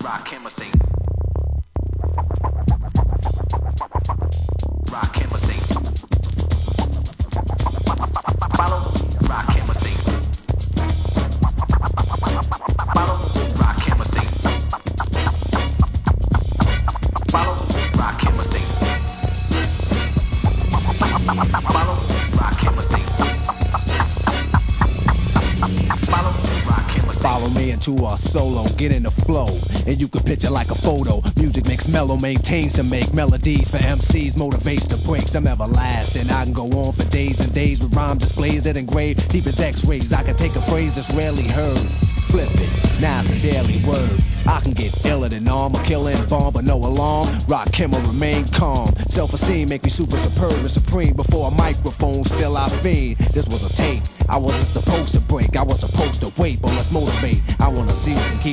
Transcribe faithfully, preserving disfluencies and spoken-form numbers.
Rock him or say. Rock him or say. Follow. Rock him or say. Follow. Rock him or say. Follow. Rock him or say. Follow. Rock him or say. Follow. Rock him or say. Follow me into a solo, get in the flow, and you can picture like a photo. Music makes mellow, maintains to make melodies for M Cs, motivates to break some everlasting. I can go on for days and days with rhyme displays that engrave deep as x-rays. I can take a phrase that's rarely heard, flip it, now it's a daily word. I can get iller than arm, a killing bomb, but no alarm. Rock him or remain calm. Self-esteem make me super superb and supreme. Before a microphone, still I fiend. This was a tape I wasn't supposed to break. I was supposed to wait, but let's motivate. I wanna see and keep